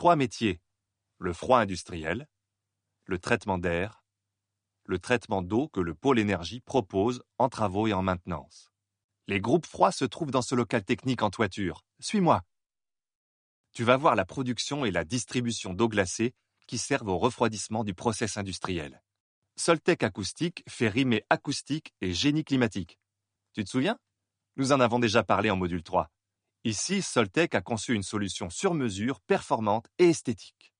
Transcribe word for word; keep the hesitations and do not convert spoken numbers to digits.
trois métiers. Le froid industriel, le traitement d'air, le traitement d'eau que le pôle énergie propose en travaux et en maintenance. Les groupes froids se trouvent dans ce local technique en toiture. Suis-moi. Tu vas voir la production et la distribution d'eau glacée qui servent au refroidissement du process industriel. Soltec Acoustique fait rimer acoustique et génie climatique. Tu te souviens? Nous en avons déjà parlé en module trois. Ici, Soltec a conçu une solution sur mesure, performante et esthétique.